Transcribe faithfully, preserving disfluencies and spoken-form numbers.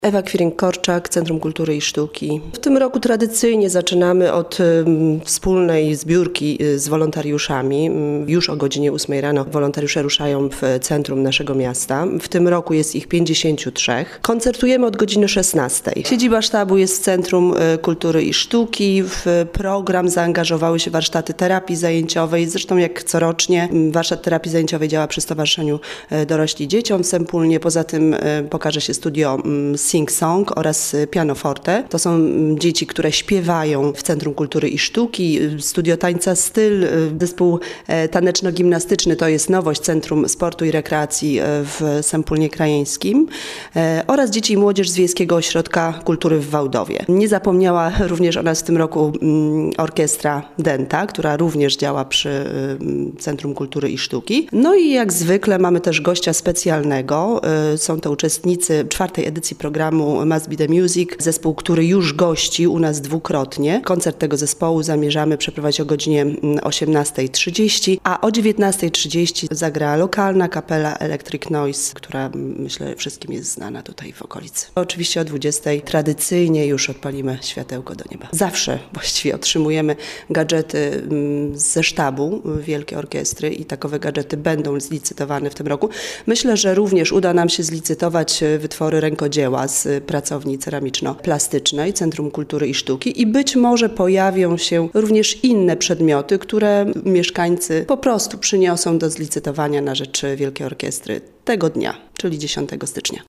Ewa Kwiering-Korczak, Centrum Kultury i Sztuki. W tym roku tradycyjnie zaczynamy od um, wspólnej zbiórki z wolontariuszami. Już o godzinie ósmej rano wolontariusze ruszają w centrum naszego miasta. W tym roku jest ich pięćdziesięciu trzech. Koncertujemy od godziny szesnastej. Siedziba sztabu jest w Centrum Kultury i Sztuki. W program zaangażowały się warsztaty terapii zajęciowej. Zresztą jak corocznie warsztat terapii zajęciowej działa przy Stowarzyszeniu Dorośli Dzieciom w Sempólnie. Poza tym pokaże się studio Sing Song oraz pianoforte. To są dzieci, które śpiewają w Centrum Kultury i Sztuki. Studio tańca Styl, zespół taneczno-gimnastyczny to jest nowość Centrum Sportu i Rekreacji w Sempólnie Krajeńskim oraz dzieci i młodzież z Wiejskiego Ośrodka Kultury w Wałdowie. Nie zapomniała również o nas w tym roku orkiestra Denta, która również działa przy Centrum Kultury i Sztuki. No i jak zwykle mamy też gościa specjalnego. Są to uczestnicy czwartej edycji programu Must Be The Music, zespół, który już gości u nas dwukrotnie. Koncert tego zespołu zamierzamy przeprowadzić o godzinie osiemnastej trzydzieści, a o dziewiętnastej trzydzieści zagra lokalna kapela Electric Noise, która myślę wszystkim jest znana tutaj w okolicy. Oczywiście o dwudziestej tradycyjnie już odpalimy światełko do nieba. Zawsze właściwie otrzymujemy gadżety ze sztabu Wielkiej Orkiestry i takowe gadżety będą zlicytowane w tym roku. Myślę, że również uda nam się zlicytować wytwory rękodzieła z pracowni ceramiczno-plastycznej Centrum Kultury i Sztuki i być może pojawią się również inne przedmioty, które mieszkańcy po prostu przyniosą do zlicytowania na rzecz Wielkiej Orkiestry tego dnia, czyli dziesiątego stycznia.